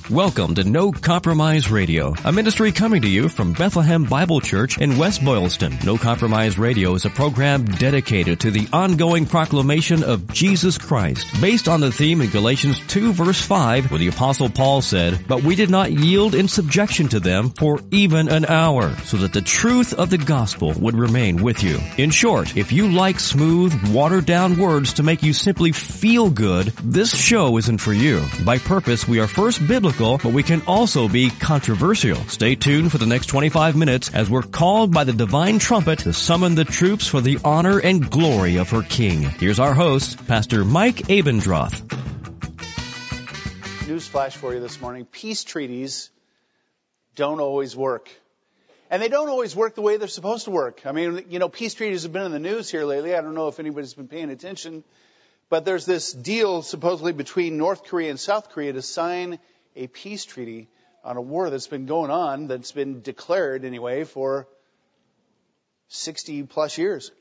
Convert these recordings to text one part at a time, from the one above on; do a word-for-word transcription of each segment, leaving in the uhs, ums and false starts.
Welcome to No Compromise Radio, a ministry coming to you from Bethlehem Bible Church in West Boylston. No Compromise Radio is a program dedicated to the ongoing proclamation of Jesus Christ, based on the theme in Galatians two verse five, where the Apostle Paul said, "But we did not yield in subjection to them for even an hour, so that the truth of the gospel would remain with you." In short, if you like smooth, watered-down words to make you simply feel good, this show isn't for you. By purpose, we are first biblical, but we can also be controversial. Stay tuned for the next twenty-five minutes as we're called by the divine trumpet to summon the troops for the honor and glory of her King. Here's our host, Pastor Mike Abendroth. Newsflash for you this morning. Peace treaties don't always work. And they don't always work the way they're supposed to work. I mean, you know, peace treaties have been in the news here lately. I don't know if anybody's been paying attention. But there's this deal supposedly between North Korea and South Korea to sign a peace treaty on a war that's been going on, that's been declared anyway, for sixty plus years.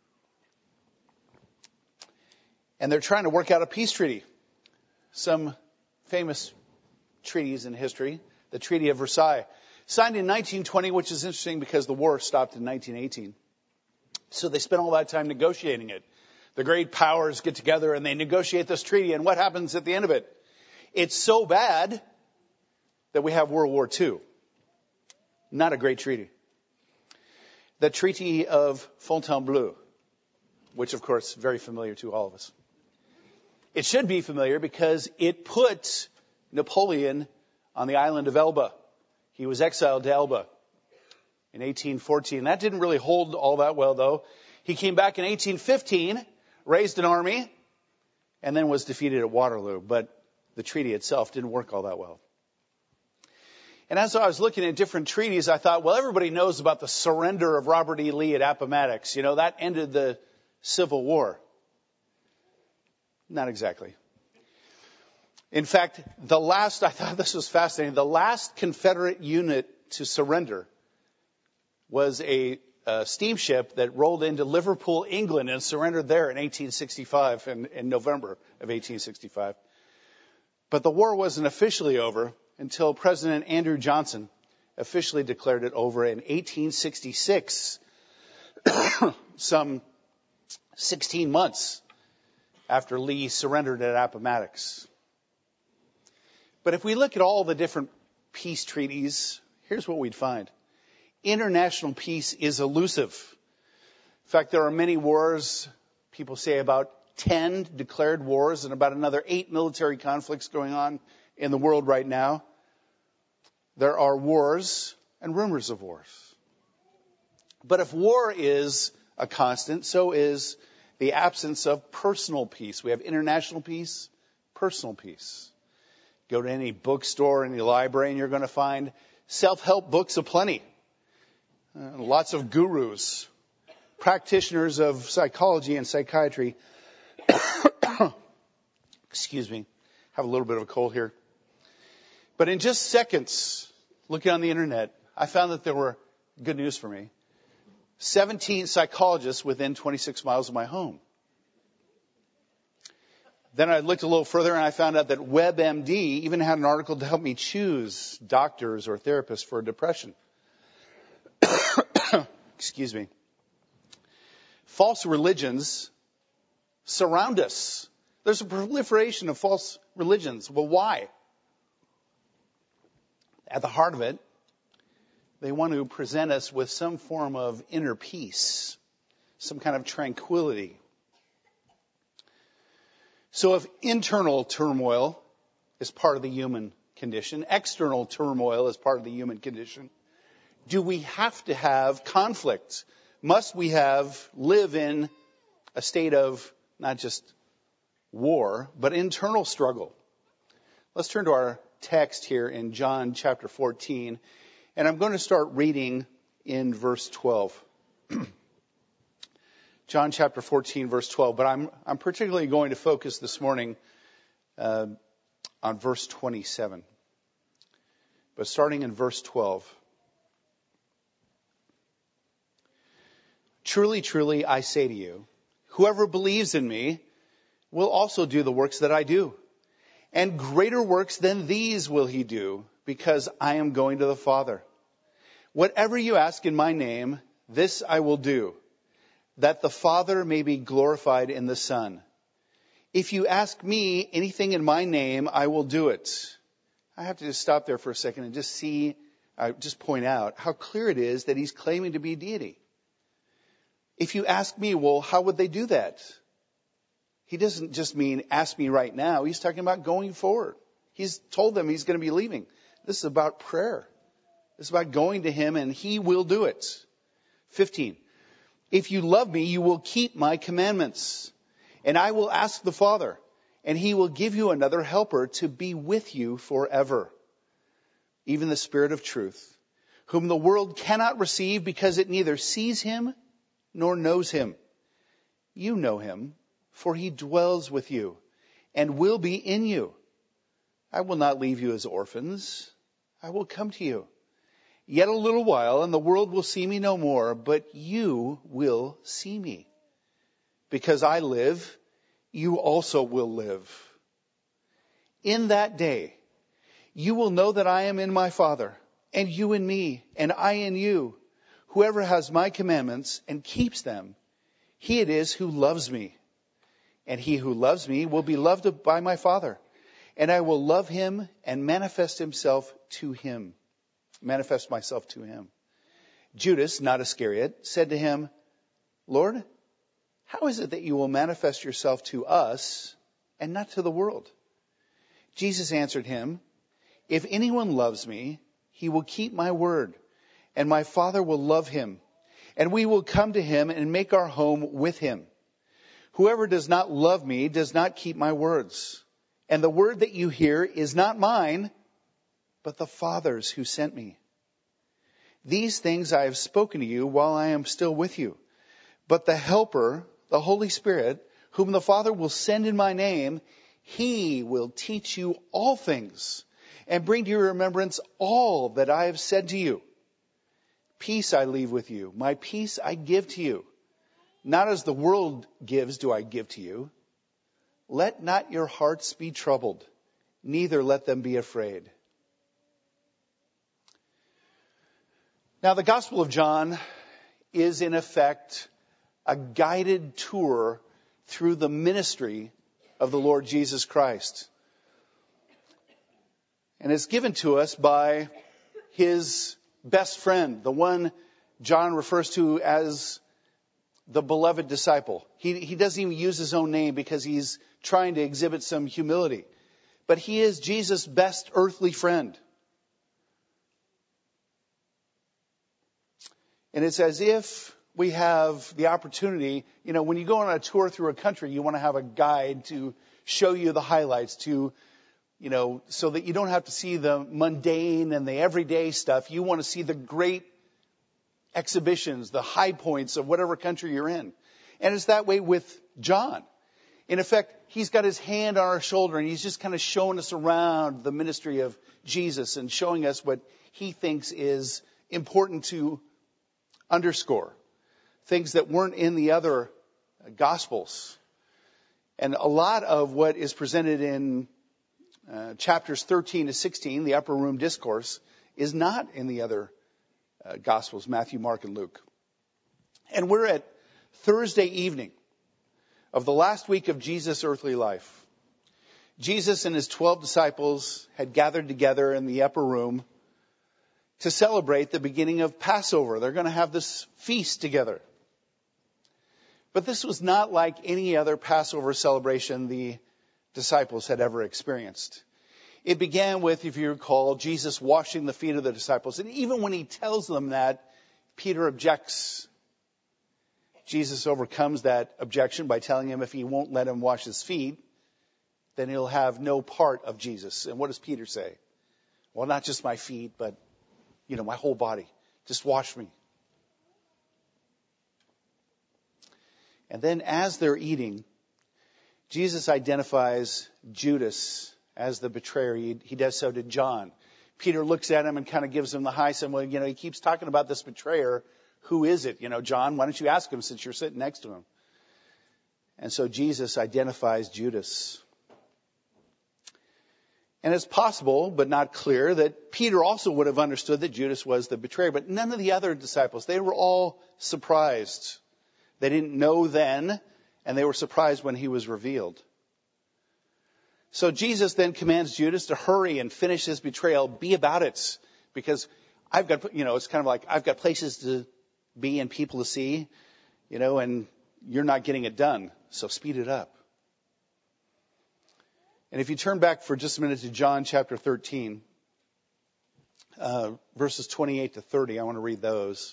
And they're trying to work out a peace treaty. Some famous treaties in history. The Treaty of Versailles, signed in nineteen twenty, which is interesting because the war stopped in nineteen eighteen. So they spent all that time negotiating it. The great powers get together and they negotiate this treaty. And what happens at the end of it? It's so bad that we have World War Two. Not a great treaty. The Treaty of Fontainebleau, which of course is very familiar to all of us. It should be familiar because it put Napoleon on the island of Elba. He was exiled to Elba in eighteen fourteen. That didn't really hold all that well, though. He came back in eighteen fifteen, raised an army, and then was defeated at Waterloo. But the treaty itself didn't work all that well. And as I was looking at different treaties, I thought, well, everybody knows about the surrender of Robert E. Lee at Appomattox. You know, that ended the Civil War. Not exactly. In fact, the last, I thought this was fascinating, the last Confederate unit to surrender was a, a steamship that rolled into Liverpool, England, and surrendered there in eighteen sixty-five, in, in November of eighteen sixty-five. But the war wasn't officially over until President Andrew Johnson officially declared it over in eighteen sixty-six, some sixteen months after Lee surrendered at Appomattox. But if we look at all the different peace treaties, here's what we'd find. International peace is elusive. In fact, there are many wars. People say about ten declared wars and about another eight military conflicts going on in the world right now. There are wars and rumors of wars. But if war is a constant, so is the absence of personal peace. We have international peace, personal peace. Go to any bookstore, any library, and you're going to find self-help books aplenty. Uh, lots of gurus, practitioners of psychology and psychiatry. Excuse me, have a little bit of a cold here. But in just seconds, looking on the internet, I found that there were, good news for me, seventeen psychologists within twenty-six miles of my home. Then I looked a little further and I found out that WebMD even had an article to help me choose doctors or therapists for depression. Excuse me. False religions surround us. There's a proliferation of false religions. Well, why? At the heart of it, they want to present us with some form of inner peace, some kind of tranquility. So if internal turmoil is part of the human condition, external turmoil is part of the human condition, do we have to have conflict? Must we have, live in a state of not just war, but internal struggle? Let's turn to our text here in John chapter fourteen, and I'm going to start reading in verse twelve. John chapter fourteen, verse twelve, but I'm I'm particularly going to focus this morning uh, on verse twenty-seven. But starting in verse twelve. Truly, truly, I say to you, whoever believes in me will also do the works that I do. And greater works than these will he do, because I am going to the Father. Whatever you ask in my name, this I will do, that the Father may be glorified in the Son. If you ask me anything in my name, I will do it. I have to just stop there for a second and just see, uh, just point out how clear it is that he's claiming to be deity. If you ask me, well, how would they do that? He doesn't just mean ask me right now. He's talking about going forward. He's told them he's going to be leaving. This is about prayer. This is about going to him, and he will do it. fifteen. If you love me, you will keep my commandments. And I will ask the Father, and he will give you another helper to be with you forever. Even the Spirit of truth, whom the world cannot receive because it neither sees him nor knows him. You know him, for he dwells with you and will be in you. I will not leave you as orphans. I will come to you. Yet a little while, and the world will see me no more, but you will see me. Because I live, you also will live. In that day, you will know that I am in my Father, and you in me, and I in you. Whoever has my commandments and keeps them, he it is who loves me. And he who loves me will be loved by my Father. And I will love him and manifest himself to him. Manifest myself to him. Judas, not Iscariot, said to him, Lord, how is it that you will manifest yourself to us and not to the world? Jesus answered him, if anyone loves me, he will keep my word, and my Father will love him, and we will come to him and make our home with him. Whoever does not love me does not keep my words. And the word that you hear is not mine, but the Father's who sent me. These things I have spoken to you while I am still with you. But the Helper, the Holy Spirit, whom the Father will send in my name, he will teach you all things and bring to your remembrance all that I have said to you. Peace I leave with you. My peace I give to you. Not as the world gives do I give to you. Let not your hearts be troubled, neither let them be afraid. Now, the Gospel of John is in effect a guided tour through the ministry of the Lord Jesus Christ. And it's given to us by his best friend, the one John refers to as the beloved disciple. He, he doesn't even use his own name because he's trying to exhibit some humility. But he is Jesus' best earthly friend. And it's as if we have the opportunity, you know, when you go on a tour through a country, you want to have a guide to show you the highlights, to, you know, so that you don't have to see the mundane and the everyday stuff. You want to see the great exhibitions, the high points of whatever country you're in. And it's that way with John. In effect, he's got his hand on our shoulder and he's just kind of showing us around the ministry of Jesus and showing us what he thinks is important to underscore. Things that weren't in the other Gospels. And a lot of what is presented in uh, chapters thirteen to sixteen, the Upper Room Discourse, is not in the other uh, Gospels, Matthew, Mark, and Luke. And we're at Thursday evening of the last week of Jesus' earthly life. Jesus and his twelve disciples had gathered together in the upper room to celebrate the beginning of Passover. They're going to have this feast together. But this was not like any other Passover celebration the disciples had ever experienced. It began with, if you recall, Jesus washing the feet of the disciples. And even when he tells them that, Peter objects. Jesus overcomes that objection by telling him if he won't let him wash his feet, then he'll have no part of Jesus. And what does Peter say? Well, not just my feet, but, you know, my whole body. Just wash me. And then as they're eating, Jesus identifies Judas as the betrayer. He, he does so to John. Peter looks at him and kind of gives him the high, saying, well, you know, he keeps talking about this betrayer. Who is it? You know, John, why don't you ask him since you're sitting next to him? And so Jesus identifies Judas. And it's possible, but not clear, that Peter also would have understood that Judas was the betrayer. But none of the other disciples, they were all surprised. They didn't know then, and they were surprised when he was revealed. So Jesus then commands Judas to hurry and finish his betrayal. Be about it. Because I've got, you know, it's kind of like I've got places to be and people to see, you know, and you're not getting it done. So speed it up. And if you turn back for just a minute to John chapter thirteen, uh, verses twenty-eight to thirty, I want to read those.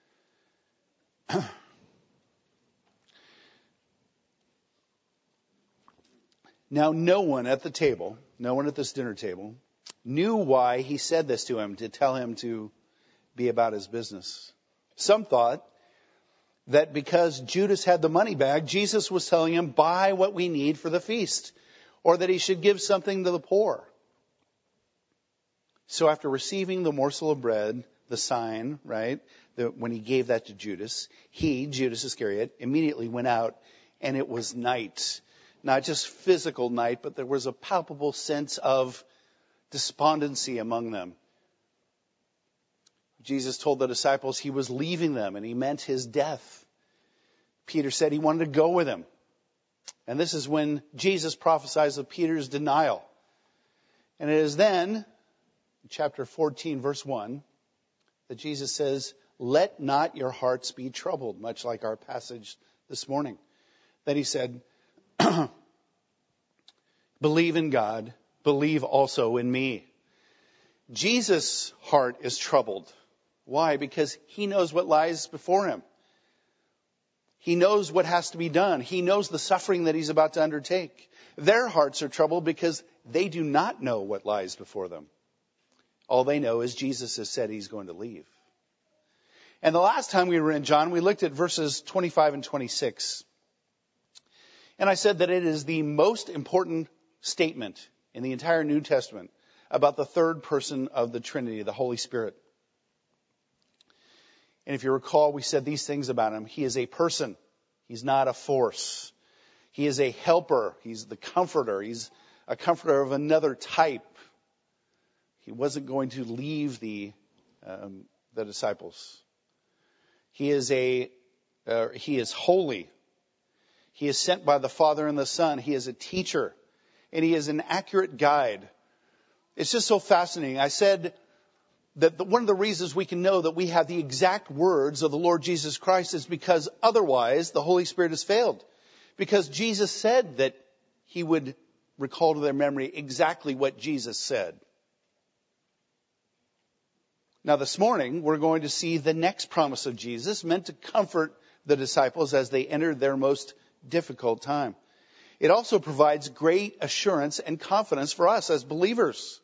Now, no one at the table, no one at this dinner table, knew why he said this to him, to tell him to be about his business. Some thought that because Judas had the money bag, Jesus was telling him, buy what we need for the feast, or that he should give something to the poor. So after receiving the morsel of bread, the sign, right, the, when he gave that to Judas, he, Judas Iscariot, immediately went out, and it was night. Not just physical night, but there was a palpable sense of despondency among them. Jesus told the disciples he was leaving them, and he meant his death. Peter said he wanted to go with him. And this is when Jesus prophesies of Peter's denial. And it is then, chapter fourteen, verse one, that Jesus says, let not your hearts be troubled, much like our passage this morning. Then he said, believe in God, believe also in me. Jesus' heart is troubled. Why? Because he knows what lies before him. He knows what has to be done. He knows the suffering that he's about to undertake. Their hearts are troubled because they do not know what lies before them. All they know is Jesus has said he's going to leave. And the last time we were in John, we looked at verses twenty-five and twenty-six. And I said that it is the most important statement in the entire New Testament about the third person of the Trinity, the Holy Spirit. And if you recall, we said these things about him. He is a person. He's not a force. He is a helper. He's the comforter. He's a comforter of another type. He wasn't going to leave the um, the disciples. He is a uh, he is holy. He is sent by the Father and the Son. He is a teacher, and he is an accurate guide. It's just so fascinating. I said that the, one of the reasons we can know that we have the exact words of the Lord Jesus Christ is because otherwise the Holy Spirit has failed. Because Jesus said that he would recall to their memory exactly what Jesus said. Now this morning, we're going to see the next promise of Jesus meant to comfort the disciples as they entered their most difficult time. It also provides great assurance and confidence for us as believers.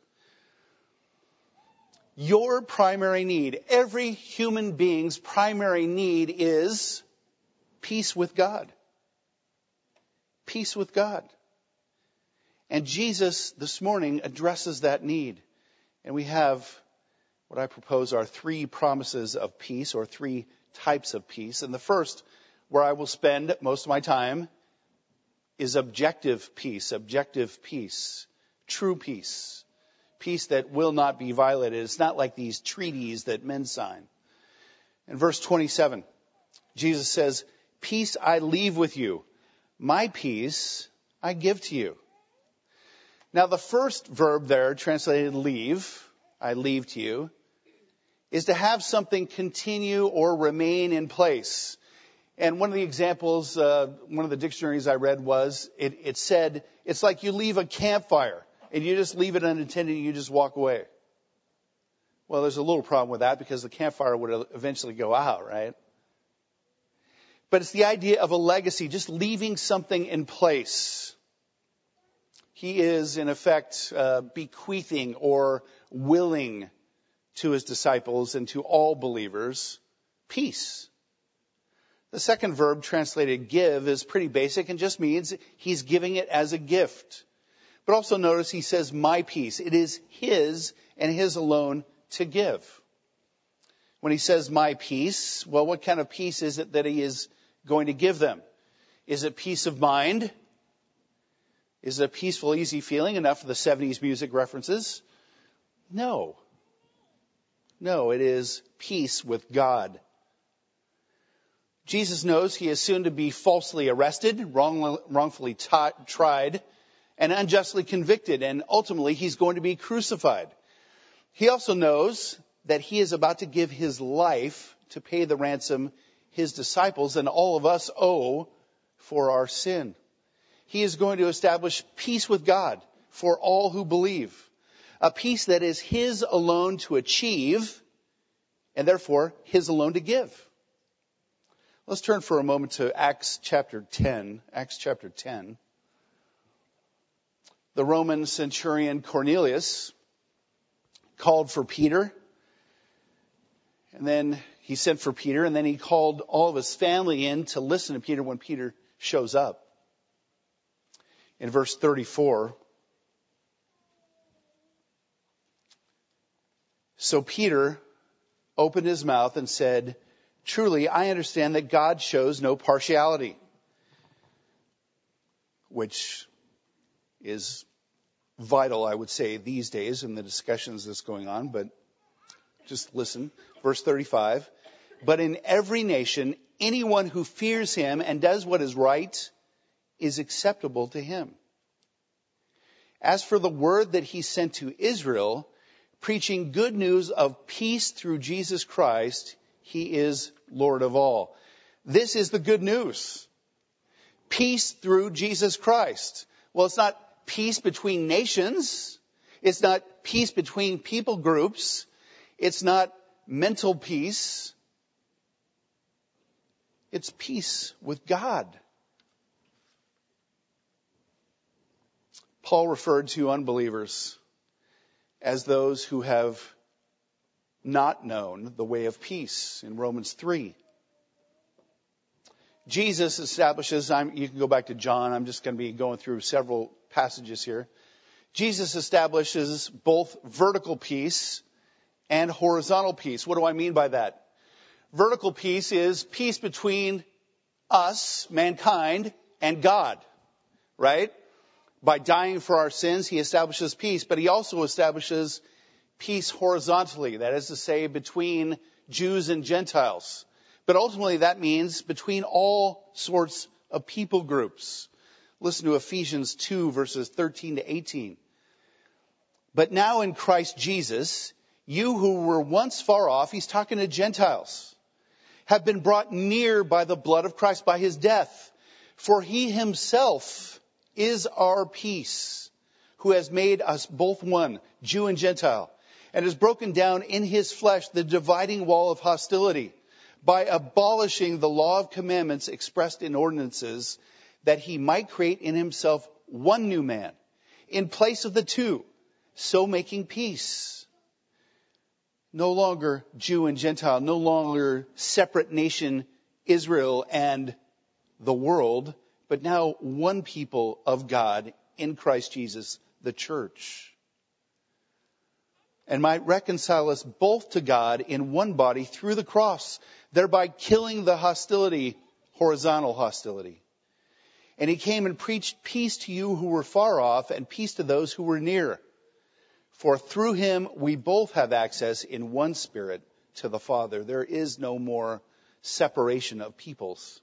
Your primary need, every human being's primary need is peace with God. Peace with God. And Jesus this morning addresses that need. And we have what I propose are three promises of peace, or three types of peace. And the first, where I will spend most of my time, is objective peace, objective peace, true peace, peace that will not be violated. It's not like these treaties that men sign. In verse twenty-seven, Jesus says, peace I leave with you, my peace I give to you. Now the first verb there, translated leave, I leave to you, is to have something continue or remain in place. And one of the examples, uh, one of the dictionaries I read was, it, it said, it's like you leave a campfire and you just leave it unattended and you just walk away. Well, there's a little problem with that because the campfire would eventually go out, right? But it's the idea of a legacy, just leaving something in place. He is, in effect, uh, bequeathing or willing to his disciples and to all believers peace. The second verb, translated give, is pretty basic and just means he's giving it as a gift. But also notice he says, my peace. It is his and his alone to give. When he says my peace, well, what kind of peace is it that he is going to give them? Is it peace of mind? Is it a peaceful, easy feeling enough for the seventies music references? No. No, it is peace with God. Jesus knows he is soon to be falsely arrested, wrong, wrongfully t- tried, and unjustly convicted, and ultimately he's going to be crucified. He also knows that he is about to give his life to pay the ransom his disciples and all of us owe for our sin. He is going to establish peace with God for all who believe, a peace that is his alone to achieve and therefore his alone to give. Let's turn for a moment to Acts chapter ten. Acts chapter ten. The Roman centurion Cornelius called for Peter. And then he sent for Peter. And then he called all of his family in to listen to Peter when Peter shows up. In verse thirty-four. So Peter opened his mouth and said, "Truly, I understand that God shows no partiality," which is vital, I would say, these days in the discussions that's going on, but just listen. Verse thirty-five, "But in every nation, anyone who fears him and does what is right is acceptable to him. As for the word that he sent to Israel, preaching good news of peace through Jesus Christ, he is Lord of all." This is the good news. Peace through Jesus Christ. Well, it's not peace between nations. It's not peace between people groups. It's not mental peace. It's peace with God. Paul referred to unbelievers as those who have not known the way of peace in Romans three. Jesus establishes, I'm, you can go back to John, I'm just going to be going through several passages here. Jesus establishes both vertical peace and horizontal peace. What do I mean by that? Vertical peace is peace between us, mankind, and God, right? By dying for our sins, he establishes peace, but he also establishes peace horizontally, that is to say, between Jews and Gentiles. But ultimately, that means between all sorts of people groups. Listen to Ephesians two, verses thirteen to eighteen. "But now in Christ Jesus, you who were once far off," he's talking to Gentiles, "have been brought near by the blood of Christ, by his death. For he himself is our peace, who has made us both one, Jew and Gentile, and has broken down in his flesh the dividing wall of hostility, by abolishing the law of commandments expressed in ordinances, that he might create in himself one new man, in place of the two, so making peace. No longer Jew and Gentile, no longer separate nation, Israel and the world, but now one people of God in Christ Jesus, the church. And might reconcile us both to God in one body through the cross, thereby killing the hostility, horizontal hostility. And he came and preached peace to you who were far off and peace to those who were near. For through him we both have access in one spirit to the Father. There is no more separation of peoples.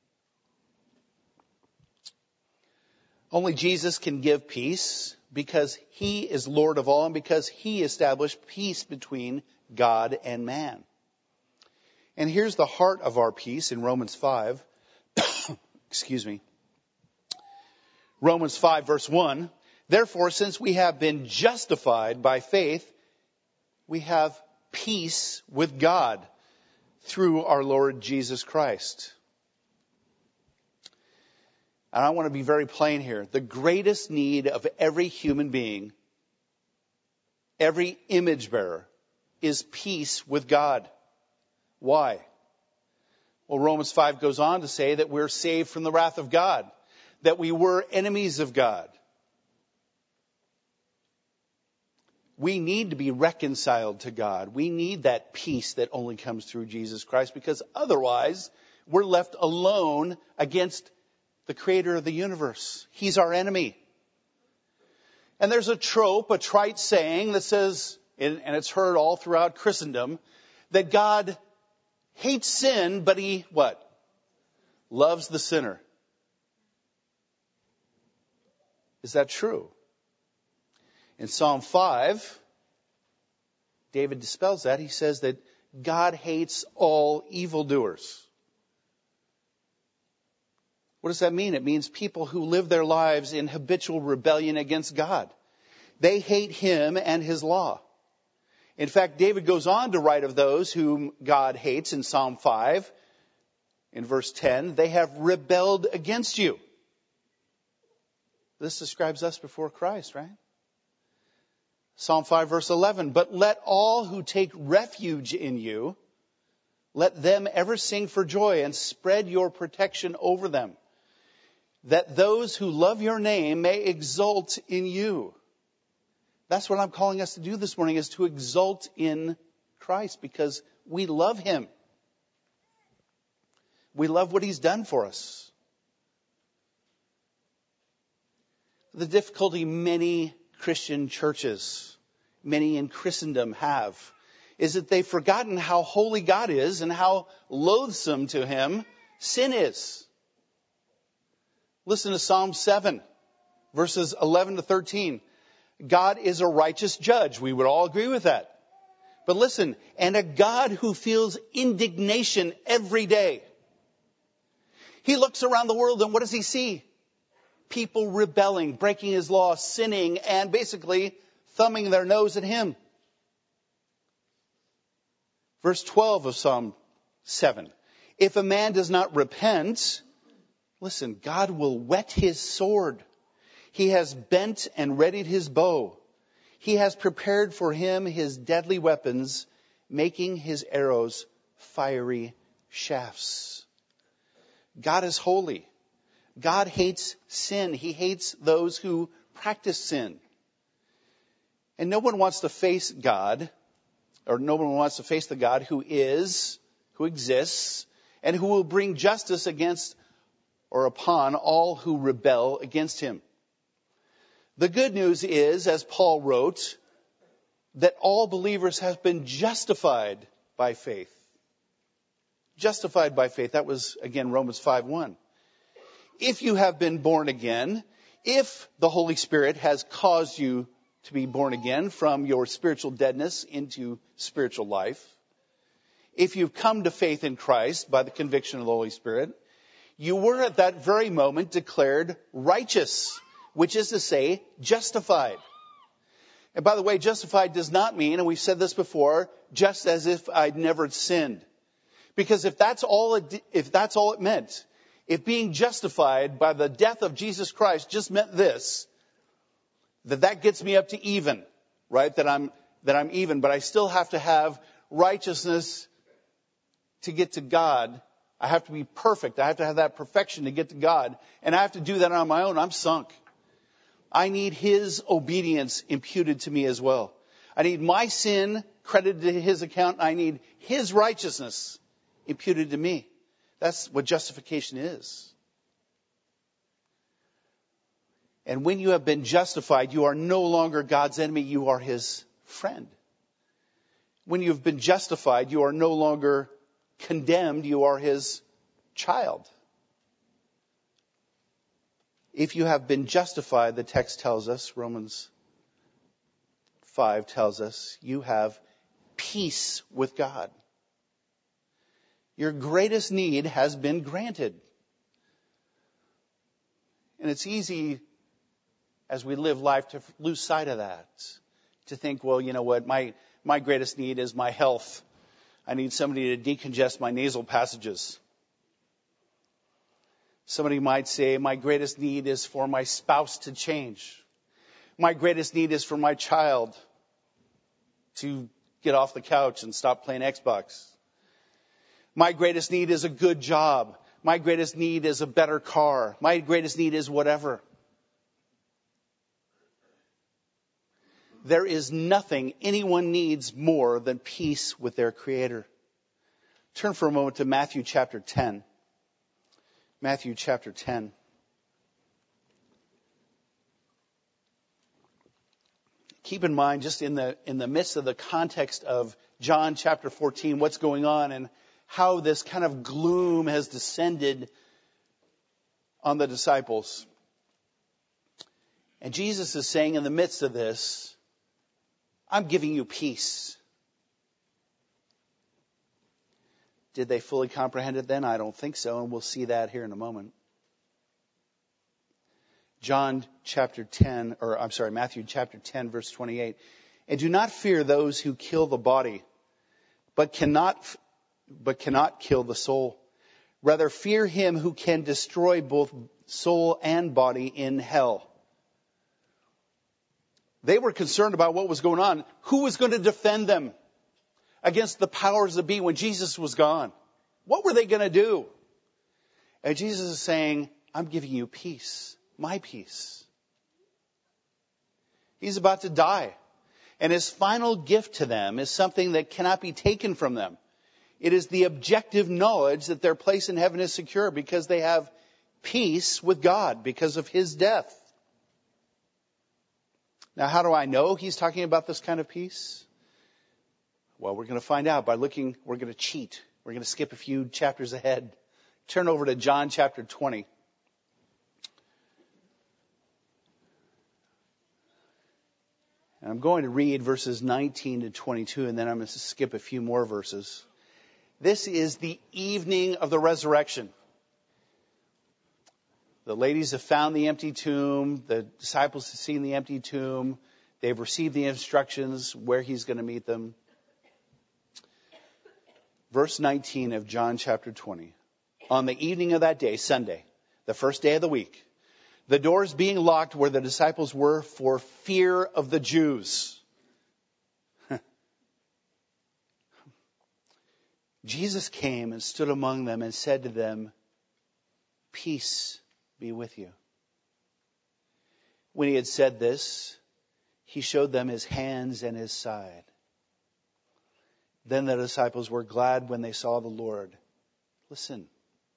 Only Jesus can give peace because he is Lord of all and because he established peace between God and man. And here's the heart of our peace in Romans five. Excuse me. Romans five, verse one. "Therefore, since we have been justified by faith, we have peace with God through our Lord Jesus Christ." And I want to be very plain here. The greatest need of every human being, every image bearer, is peace with God. Why? Well, Romans five goes on to say that we're saved from the wrath of God, that we were enemies of God. We need to be reconciled to God. We need that peace that only comes through Jesus Christ, because otherwise we're left alone against the creator of the universe. He's our enemy. And there's a trope, a trite saying that says, and it's heard all throughout Christendom, that God hates sin, but he, what? Loves the sinner. Is that true? In Psalm five, David dispels that. He says that God hates all evildoers. What does that mean? It means people who live their lives in habitual rebellion against God. They hate him and his law. In fact, David goes on to write of those whom God hates in Psalm five. In verse ten, they have rebelled against you. This describes us before Christ, right? Psalm five, verse eleven, but let all who take refuge in you, let them ever sing for joy and spread your protection over them, that those who love your name may exult in you. That's what I'm calling us to do this morning, is to exult in Christ, because we love him. We love what he's done for us. The difficulty many Christian churches, many in Christendom have, is that they've forgotten how holy God is and how loathsome to him sin is. Listen to Psalm seven, verses eleven to thirteen. God is a righteous judge. We would all agree with that. But listen, and a God who feels indignation every day. He looks around the world and what does he see? People rebelling, breaking his law, sinning, and basically thumbing their nose at him. Verse twelve of Psalm seven. If a man does not repent, listen, God will whet his sword. He has bent and readied his bow. He has prepared for him his deadly weapons, making his arrows fiery shafts. God is holy. God hates sin. He hates those who practice sin. And no one wants to face God, or no one wants to face the God who is, who exists, and who will bring justice against or upon all who rebel against him. The good news is, as Paul wrote, that all believers have been justified by faith. Justified by faith. That was, again, Romans five one. If you have been born again, if the Holy Spirit has caused you to be born again from your spiritual deadness into spiritual life, if you've come to faith in Christ by the conviction of the Holy Spirit, you were at that very moment declared righteous, which is to say, justified. And by the way, justified does not mean, and we've said this before, just as if I'd never sinned. Because if that's all it, if that's all it meant, if being justified by the death of Jesus Christ just meant this, that that gets me up to even, right? That I'm, that I'm even, but I still have to have righteousness to get to God. I have to be perfect. I have to have that perfection to get to God. And I have to do that on my own. I'm sunk. I need his obedience imputed to me as well. I need my sin credited to his account. I need his righteousness imputed to me. That's what justification is. And when you have been justified, you are no longer God's enemy. You are his friend. When you've been justified, you are no longer condemned. You are his child. If you have been justified, the text tells us, Romans five tells us, you have peace with God. Your greatest need has been granted. And it's easy as we live life to lose sight of that. To think, well, you know what, my, my greatest need is my health. I need somebody to decongest my nasal passages. Somebody might say, my greatest need is for my spouse to change. My greatest need is for my child to get off the couch and stop playing Xbox. My greatest need is a good job. My greatest need is a better car. My greatest need is whatever. There is nothing anyone needs more than peace with their Creator. Turn for a moment to Matthew chapter ten. Matthew chapter ten. keep in mind, just in the in the midst of the context of John chapter fourteen, what's going on and how this kind of gloom has descended on the disciples. And Jesus is saying in the midst of this, I'm giving you peace. Did they fully comprehend it then? I don't think so, and we'll see that here in a moment. John chapter ten, or I'm sorry, Matthew chapter ten, verse twenty-eight. And do not fear those who kill the body, but cannot, but cannot kill the soul. Rather fear him who can destroy both soul and body in hell. They were concerned about what was going on. Who was going to defend them against the powers that be when Jesus was gone? What were they going to do? And Jesus is saying, I'm giving you peace, my peace. He's about to die. And his final gift to them is something that cannot be taken from them. It is the objective knowledge that their place in heaven is secure because they have peace with God because of his death. Now, how do I know he's talking about this kind of peace? Well, we're going to find out by looking, we're going to cheat. We're going to skip a few chapters ahead. Turn over to John chapter twenty. And I'm going to read verses nineteen to twenty-two, and then I'm going to skip a few more verses. This is the evening of the resurrection. The ladies have found the empty tomb. The disciples have seen the empty tomb. They've received the instructions where he's going to meet them. Verse nineteen of John chapter twenty. On the evening of that day, Sunday, the first day of the week, the doors being locked where the disciples were for fear of the Jews. Jesus came and stood among them and said to them, peace be with you. When he had said this, he showed them his hands and his side. Then the disciples were glad when they saw the Lord. Listen,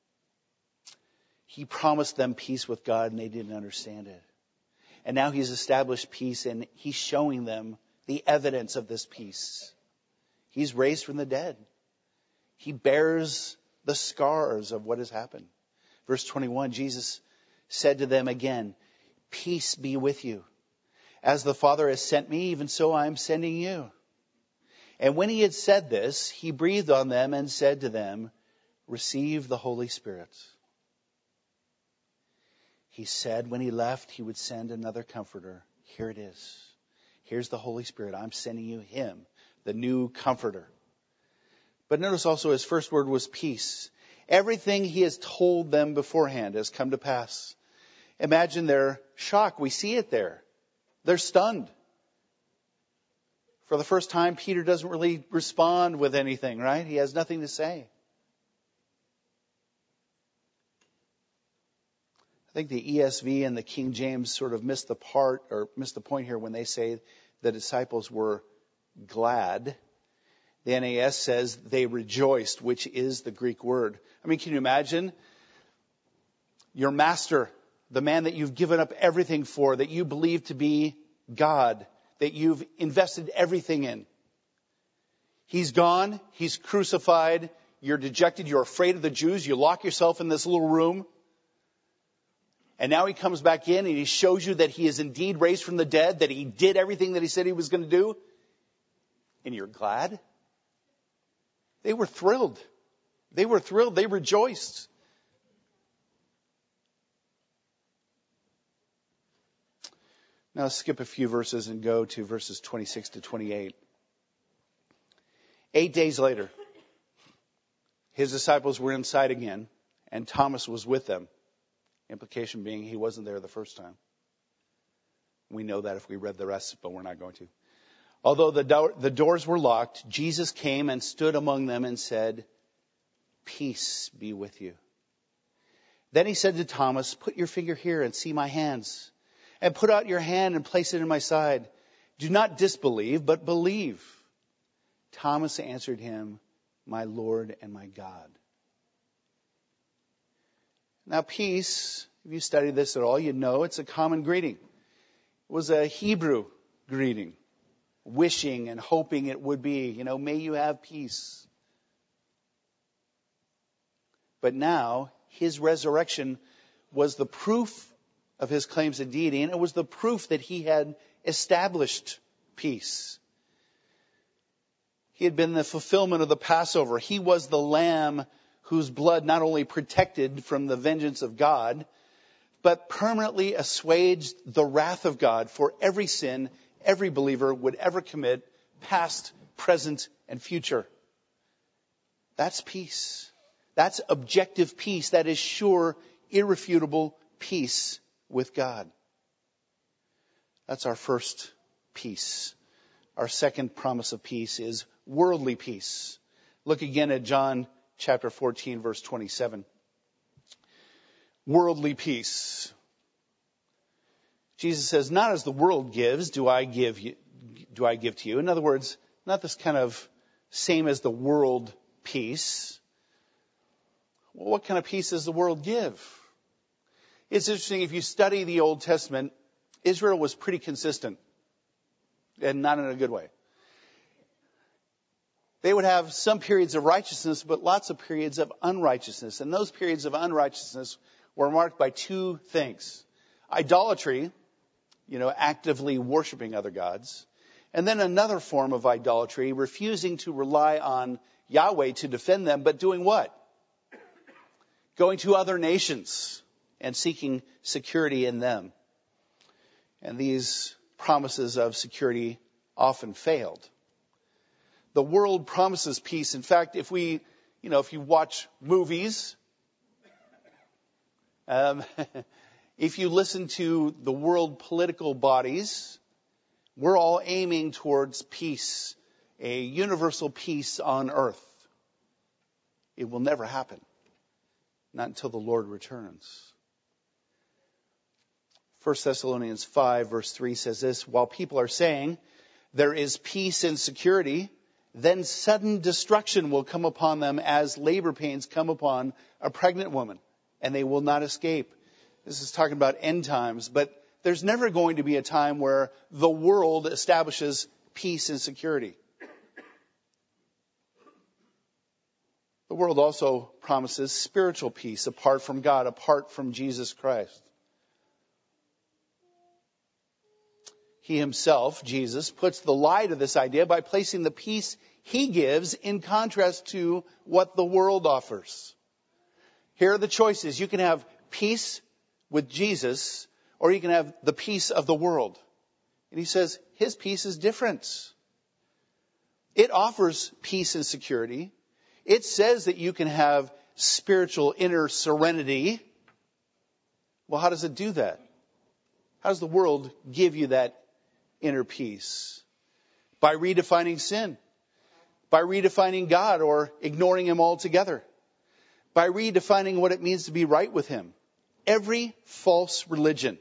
he promised them peace with God and they didn't understand it. And now he's established peace and he's showing them the evidence of this peace. He's raised from the dead. He bears the scars of what has happened. Verse twenty-one, Jesus said to them again, peace be with you. As the Father has sent me, even so I am sending you. And when he had said this, he breathed on them and said to them, receive the Holy Spirit. He said when he left, he would send another comforter. Here it is. Here's the Holy Spirit. I'm sending you him, the new comforter. But notice also his first word was peace. Everything he has told them beforehand has come to pass. Imagine their shock. We see it there. They're stunned. For the first time, Peter doesn't really respond with anything, right? He has nothing to say. I think the E S V and the King James sort of missed the part or missed the point here when they say the disciples were glad. The N A S says they rejoiced, which is the Greek word. I mean, can you imagine your master, the man that you've given up everything for, that you believe to be God, that you've invested everything in? He's gone. He's crucified. You're dejected. You're afraid of the Jews. You lock yourself in this little room. And now he comes back in and he shows you that he is indeed raised from the dead, that he did everything that he said he was going to do. And you're glad? They were thrilled. They were thrilled. They rejoiced. Now let's skip a few verses and go to verses twenty-six to twenty-eight. Eight days later, his disciples were inside again, and Thomas was with them. Implication being he wasn't there the first time. We know that if we read the rest, but we're not going to. Although the, do- the doors were locked, Jesus came and stood among them and said, peace be with you. Then he said to Thomas, put your finger here and see my hands, and put out your hand and place it in my side. Do not disbelieve, but believe. Thomas answered him, my Lord and my God. Now peace, if you study this at all, you know it's a common greeting. It was a Hebrew greeting. wishing and hoping it would be, you know, may you have peace. But now, his resurrection was the proof of his claims of deity, and it was the proof that he had established peace. He had been the fulfillment of the Passover. He was the lamb whose blood not only protected from the vengeance of God, but permanently assuaged the wrath of God for every sin every believer would ever commit, past, present, and future. That's peace. That's objective peace. That is sure, irrefutable peace with God. That's our first peace. Our second promise of peace is worldly peace. Look again at John chapter fourteen, verse twenty-seven. Worldly peace. Jesus says, not as the world gives, do I give you, do I give to you. In other words, not this kind of same as the world peace. Well, what kind of peace does the world give? It's interesting, if you study the Old Testament, Israel was pretty consistent, and not in a good way. They would have some periods of righteousness, but lots of periods of unrighteousness. And those periods of unrighteousness were marked by two things. Idolatry, you know, actively worshiping other gods. And then another form of idolatry, refusing to rely on Yahweh to defend them, but doing what? Going to other nations and seeking security in them. And these promises of security often failed. The world promises peace. In fact, if we, you know, if you watch movies, um, if you listen to the world political bodies, we're all aiming towards peace, a universal peace on earth. It will never happen. Not until the Lord returns. First Thessalonians five verse three says this, while people are saying there is peace and security, then sudden destruction will come upon them as labor pains come upon a pregnant woman, and they will not escape. This is talking about end times, but there's never going to be a time where the world establishes peace and security. The world also promises spiritual peace apart from God, apart from Jesus Christ. He himself, Jesus, puts the lie to this idea by placing the peace he gives in contrast to what the world offers. Here are the choices. You can have peace with Jesus, or you can have the peace of the world. And he says his peace is different. It offers peace and security. It says that you can have spiritual inner serenity. Well, how does it do that? How does the world give you that inner peace? By redefining sin. By redefining God or ignoring him altogether. By redefining what it means to be right with him. Every false religion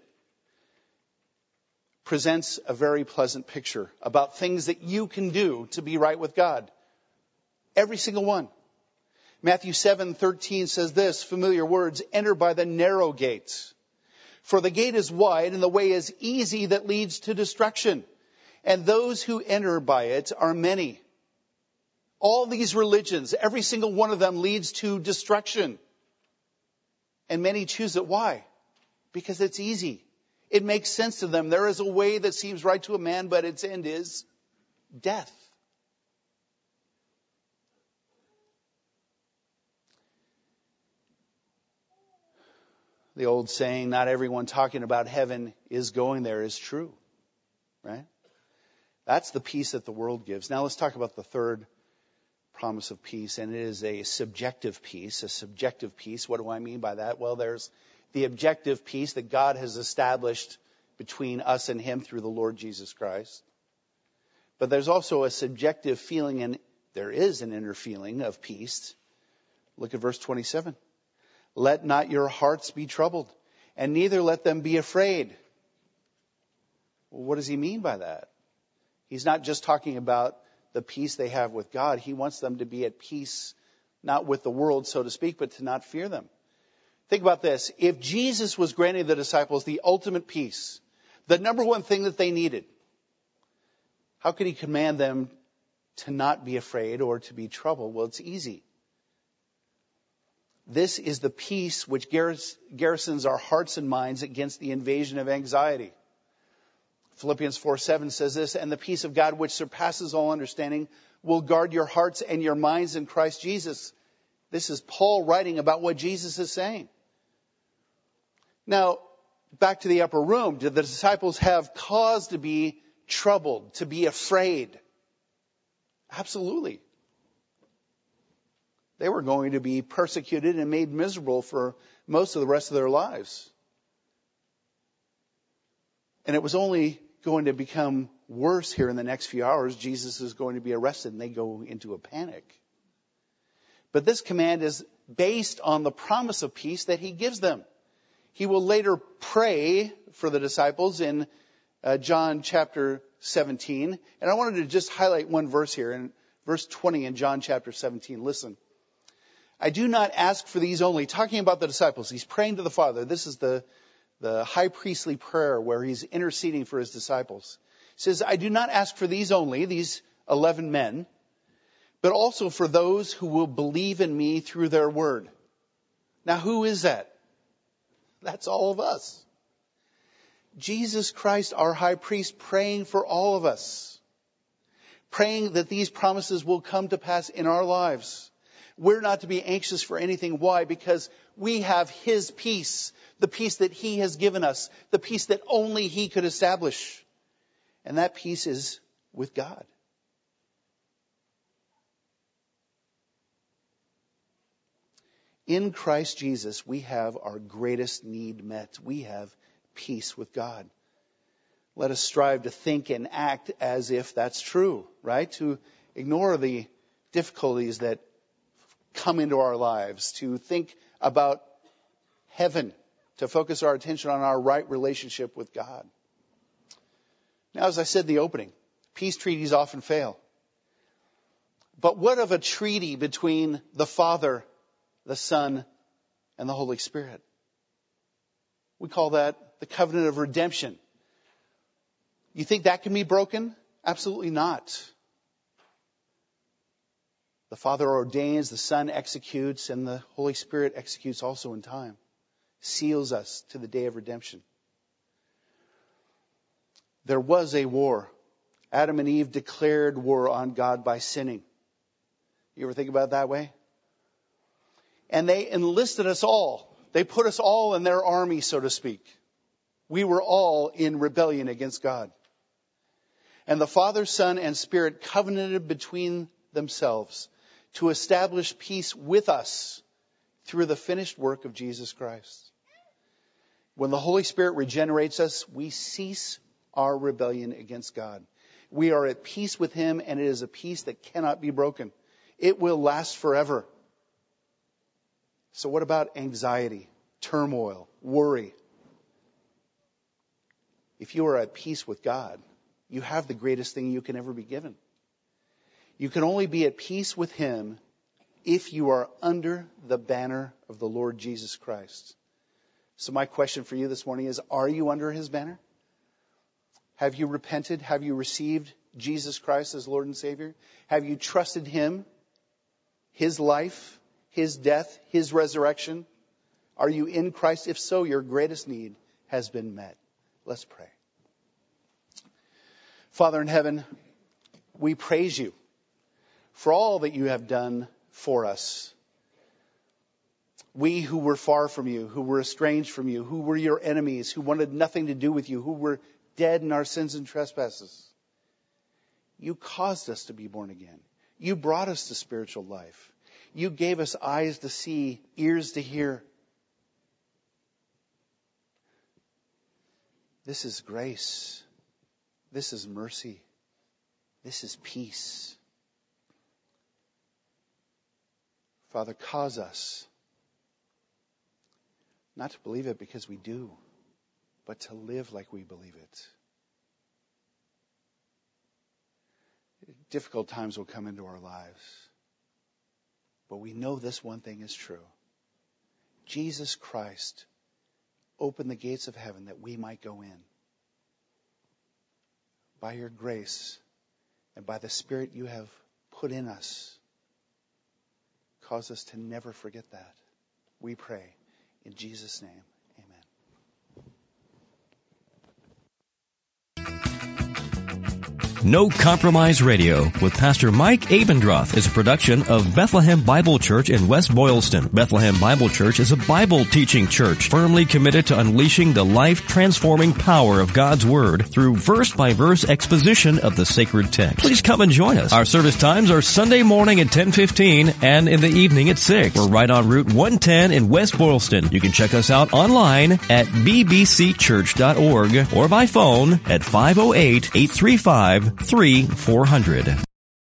presents a very pleasant picture about things that you can do to be right with God. Every single one. Matthew seven thirteen says this, familiar words, enter by the narrow gate. For the gate is wide and the way is easy that leads to destruction. And those who enter by it are many. All these religions, every single one of them leads to destruction. And many choose it. Why? Because it's easy. It makes sense to them. There is a way that seems right to a man, but its end is death. The old saying, not everyone talking about heaven is going there, is true. Right? That's the peace that the world gives. Now let's talk about the third promise of peace, and it is a subjective peace. A subjective peace. What do I mean by that? Well, there's the objective peace that God has established between us and him through the Lord Jesus Christ. But there's also a subjective feeling, and there is an inner feeling of peace. Look at verse twenty-seven. Let not your hearts be troubled, and neither let them be afraid. Well, what does he mean by that? He's not just talking about the peace they have with God. He wants them to be at peace, not with the world, so to speak, but to not fear them. Think about this. If Jesus was granting the disciples the ultimate peace, the number one thing that they needed, How could he command them to not be afraid or to be troubled? Well, it's easy. This is the peace which garrisons our hearts and minds against the invasion of anxiety. Philippians four seven says this, and the peace of God which surpasses all understanding will guard your hearts and your minds in Christ Jesus. This is Paul writing about what Jesus is saying. Now, back to the upper room. Did the disciples have cause to be troubled, to be afraid? Absolutely. They were going to be persecuted and made miserable for most of the rest of their lives. And it was only going to become worse here in the next few hours. Jesus is going to be arrested and they go into a panic. But this command is based on the promise of peace that he gives them. He will later pray for the disciples in uh, John chapter seventeen. And I wanted to just highlight one verse here in verse twenty in John chapter seventeen. Listen. I do not ask for these only. Talking about the disciples. He's praying to the Father. This is the, the high priestly prayer where he's interceding for his disciples. He says, I do not ask for these only, these eleven men, but also for those who will believe in me through their word. Now, who is that? That's all of us. Jesus Christ, our high priest, praying for all of us. Praying that these promises will come to pass in our lives. We're not to be anxious for anything. Why? Because we have his peace, the peace that he has given us, the peace that only he could establish. And that peace is with God. In Christ Jesus, we have our greatest need met. We have peace with God. Let us strive to think and act as if that's true, right? To ignore the difficulties that come into our lives, to think about heaven, to focus our attention on our right relationship with God. Now, as I said in the opening, peace treaties often fail. But what of a treaty between the Father, the Son, and the Holy Spirit? We call that the covenant of redemption. You think that can be broken? Absolutely not. The Father ordains, the Son executes, and the Holy Spirit executes also in time. Seals us to the day of redemption. There was a war. Adam and Eve declared war on God by sinning. You ever think about it that way? And they enlisted us all. They put us all in their army, so to speak. We were all in rebellion against God. And the Father, Son, and Spirit covenanted between themselves to establish peace with us through the finished work of Jesus Christ. When the Holy Spirit regenerates us, we cease our rebellion against God. We are at peace with him, and it is a peace that cannot be broken. It will last forever. So what about anxiety, turmoil, worry? If you are at peace with God, you have the greatest thing you can ever be given. You can only be at peace with him if you are under the banner of the Lord Jesus Christ. So my question for you this morning is, are you under his banner? Have you repented? Have you received Jesus Christ as Lord and Savior? Have you trusted him, his life, his death, his resurrection? Are you in Christ? If so, your greatest need has been met. Let's pray. Father in heaven, we praise you for all that you have done for us. We who were far from you, who were estranged from you, who were your enemies, who wanted nothing to do with you, who were dead in our sins and trespasses. You caused us to be born again. You brought us to spiritual life. You gave us eyes to see, ears to hear. This is grace. This is mercy. This is peace. Father, cause us not to believe it because we do, but to live like we believe it. Difficult times will come into our lives, but we know this one thing is true. Jesus Christ opened the gates of heaven that we might go in. By your grace, and by the Spirit you have put in us, cause us to never forget that. We pray in Jesus' name. No Compromise Radio with Pastor Mike Abendroth is a production of Bethlehem Bible Church in West Boylston. Bethlehem Bible Church is a Bible teaching church firmly committed to unleashing the life-transforming power of God's Word through verse-by-verse exposition of the sacred text. Please come and join us. Our service times are Sunday morning at ten fifteen and in the evening at six. We're right on Route one ten in West Boylston. You can check us out online at b b c church dot org or by phone at five oh eight, eight three five, three four hundred.